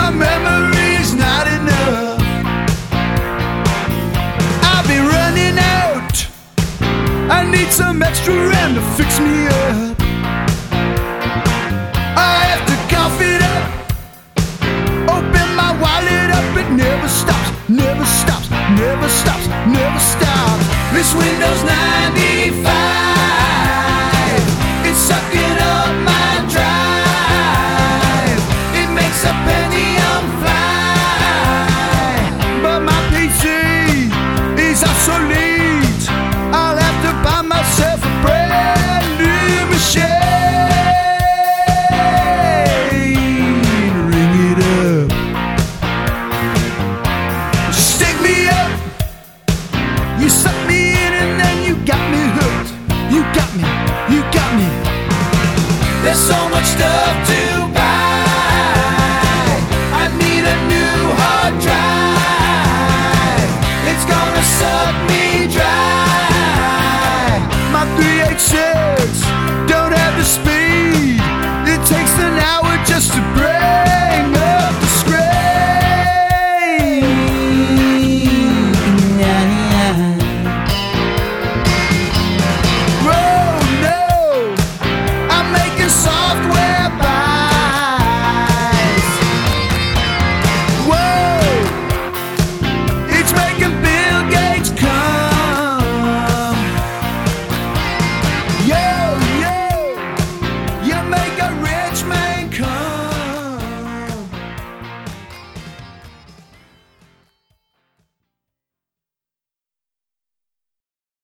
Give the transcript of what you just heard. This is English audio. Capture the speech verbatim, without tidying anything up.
my memory's not enough. I'll be running out. I need some extra RAM to fix me up. I have to cough it up, open my wallet up. It never stops, never stops, never stops, never stops. This Windows ninety-five, it's sucking up my drive. It makes a Pentium fly, but my P C is obsolete. I'll have to buy myself a brand new machine. Ring it up, stick me up. You suck me in and then you got me hooked. You got me, you got me. There's so much stuff to